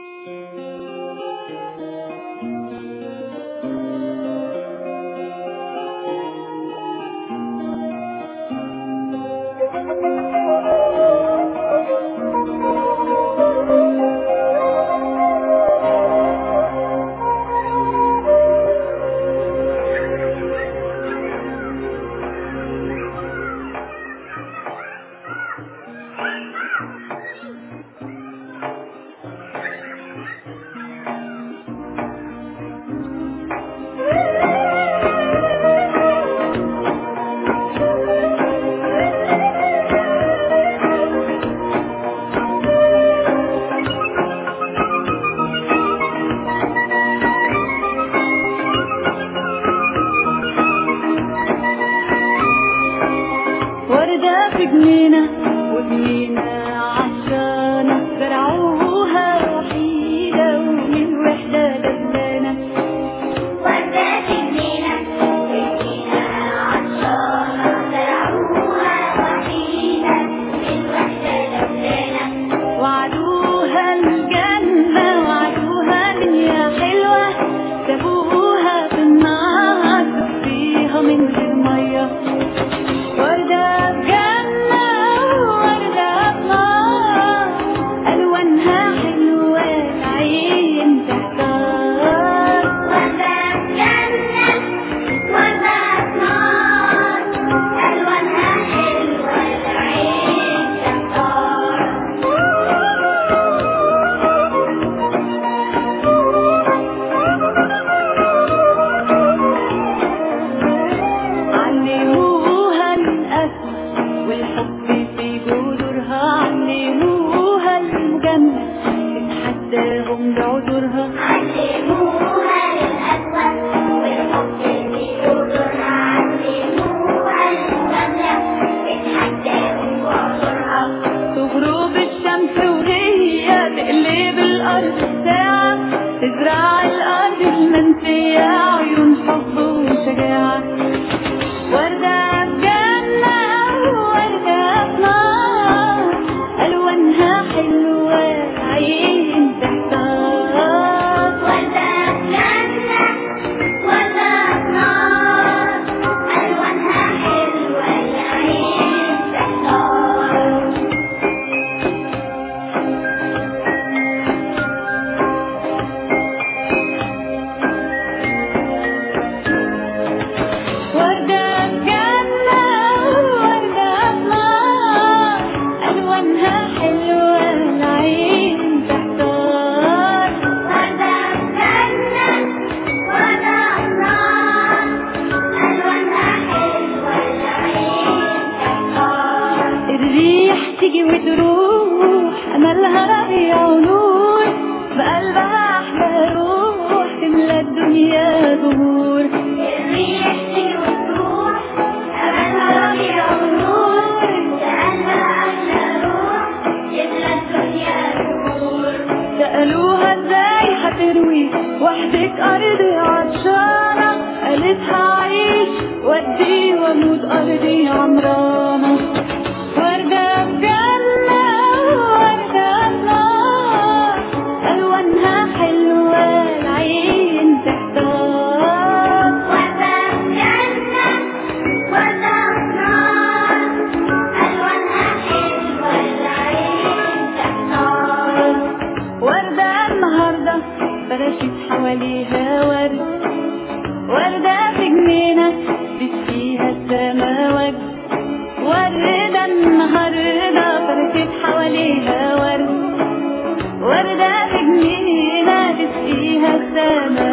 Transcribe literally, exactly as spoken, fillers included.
وردة في جنينة وجنينة عطشانة، زرعوها وحيدة ومن وحدة دبلانة. وردة في جنينة وجنينة عطشانة، زرعوها وحيدة ومن وحدة دبلانة. وعدوها الجنة وعدوها دنيا حلوة، سابوها في النار تطفيها من غير مية. وردة بجنة ووردة بنار، ألوانها حلوة العين تحتار. وردة بجنة وردة بنار، ألوانها حلوة العين تحتار. علموها القسوة والحب في جذورها، علموها المجاملة تتحداهم بعذورها. علموها القسوة والحب في جذورها، علموها المجاملة تتحداهم بعذورها. تغرب الشمس وهي تقلب الأرض ساعة، تزرع الأرض المنسية عيون حب وشجاعة. وردة بجنة ووردة بنار، ألوانها حلوة العين تحتار. وردة بجنة وردة بنار، ألوانها حلوة العين تحتار. وردة بجنة ووردة بنار، ألوانها حلوة العين تحتار. وردة بجنة وردة بنار، ألوانها حلوة العين تحتار. الريح تيجي وتروح، أملها ربيع ونور، بقلبها أحلى روح تملى الدنيا زهور. الريح تيجي وتروح، أملها ربيع ونور، لأنها أحلى روح تملى الدنيا زهور. سألوها ازاي هتروي وحدك أرضي عطشانة، قالت هعيش وأدي وأموت أرضي عمرانة. وردة بجنة ووردة بنار، ألوانها حلوة العين تحتار. وردة بجنة وردة بنار، ألوانها حلوة العين تحتار. وردة النهاردة فرشت حواليها ورد، وردة في جنينة بتسقيها السما وجد. وردة النهاردة فرشت حواليها ورد، وردة في جنينة بتسقيها السما